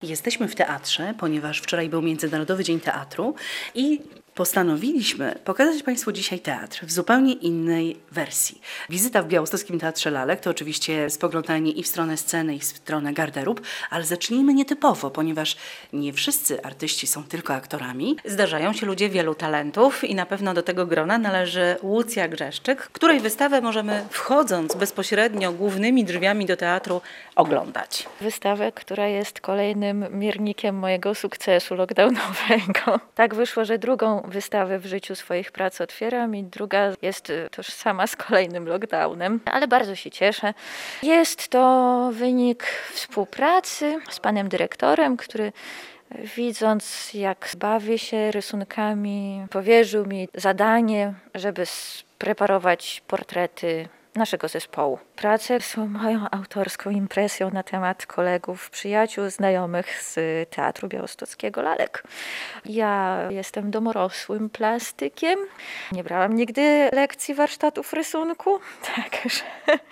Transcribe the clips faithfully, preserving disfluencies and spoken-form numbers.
Jesteśmy w teatrze, ponieważ wczoraj był Międzynarodowy Dzień Teatru i postanowiliśmy pokazać Państwu dzisiaj teatr w zupełnie innej wersji. Wizyta w Białostockim Teatrze Lalek to oczywiście spoglądanie i w stronę sceny, i w stronę garderób, ale zacznijmy nietypowo, ponieważ nie wszyscy artyści są tylko aktorami. Zdarzają się ludzie wielu talentów i na pewno do tego grona należy Łucja Grzeszczyk, której wystawę możemy, wchodząc bezpośrednio głównymi drzwiami do teatru, oglądać. Wystawę, która jest kolejnym miernikiem mojego sukcesu lockdownowego. Tak wyszło, że drugą wystawę w życiu swoich prac otwieram i druga jest tożsama z kolejnym lockdownem, ale bardzo się cieszę. Jest to wynik współpracy z panem dyrektorem, który widząc, jak bawię się rysunkami, powierzył mi zadanie, żeby spreparować portrety naszego zespołu. Prace są moją autorską impresją na temat kolegów, przyjaciół, znajomych z Teatru Białostockiego Lalek. Ja jestem domorosłym plastykiem. Nie brałam nigdy lekcji warsztatów rysunku, także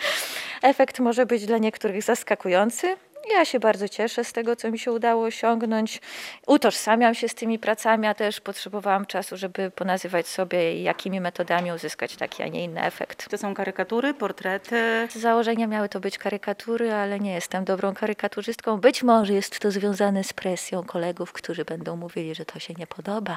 efekt może być dla niektórych zaskakujący. Ja się bardzo cieszę z tego, co mi się udało osiągnąć. Utożsamiam się z tymi pracami, a też potrzebowałam czasu, żeby ponazywać sobie, jakimi metodami uzyskać taki, a nie inny efekt. To są karykatury, portrety. Z założenia miały to być karykatury, ale nie jestem dobrą karykaturzystką. Być może jest to związane z presją kolegów, którzy będą mówili, że to się nie podoba,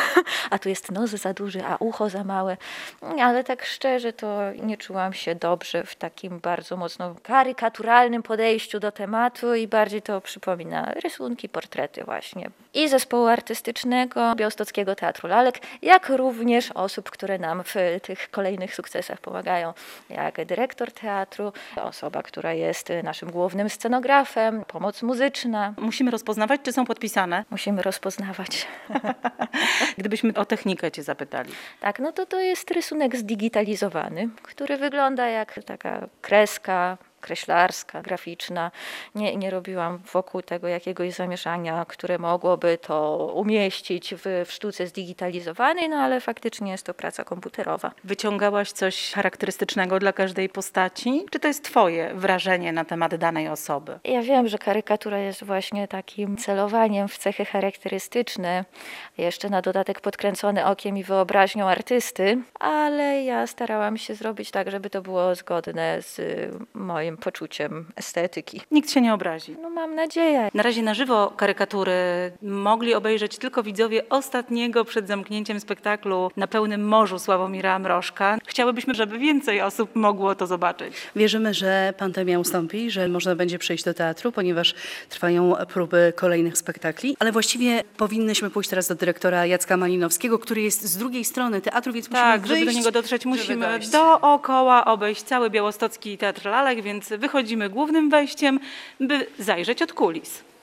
a tu jest nos za duży, a ucho za małe. Ale tak szczerze to nie czułam się dobrze w takim bardzo mocno karykaturalnym podejściu do tematu i bardziej to przypomina rysunki, portrety właśnie. I zespołu artystycznego Białostockiego Teatru Lalek, jak również osób, które nam w tych kolejnych sukcesach pomagają, jak dyrektor teatru, osoba, która jest naszym głównym scenografem, pomoc muzyczna. Musimy rozpoznawać, czy są podpisane. Musimy rozpoznawać. Gdybyśmy o technikę Cię zapytali. Tak, no to to jest rysunek zdigitalizowany, który wygląda jak taka kreska kreślarska, graficzna. Nie, nie robiłam wokół tego jakiegoś zamieszania, które mogłoby to umieścić w, w sztuce zdigitalizowanej, no ale faktycznie jest to praca komputerowa. Wyciągałaś coś charakterystycznego dla każdej postaci? Czy to jest Twoje wrażenie na temat danej osoby? Ja wiem, że karykatura jest właśnie takim celowaniem w cechy charakterystyczne, jeszcze na dodatek podkręcone okiem i wyobraźnią artysty, ale ja starałam się zrobić tak, żeby to było zgodne z moim poczuciem estetyki. Nikt się nie obrazi. No mam nadzieję. Na razie na żywo karykatury mogli obejrzeć tylko widzowie ostatniego przed zamknięciem spektaklu Na pełnym morzu Sławomira Mrożka. Chciałybyśmy, żeby więcej osób mogło to zobaczyć. Wierzymy, że pandemia ustąpi, że można będzie przyjść do teatru, ponieważ trwają próby kolejnych spektakli, ale właściwie powinnyśmy pójść teraz do dyrektora Jacka Malinowskiego, który jest z drugiej strony teatru, więc Tak, musimy żeby wyjść, do niego dotrzeć, żeby musimy dojść. dookoła obejść cały Białostocki Teatr Lalek, więc wychodzimy głównym wejściem, by zajrzeć od kulis.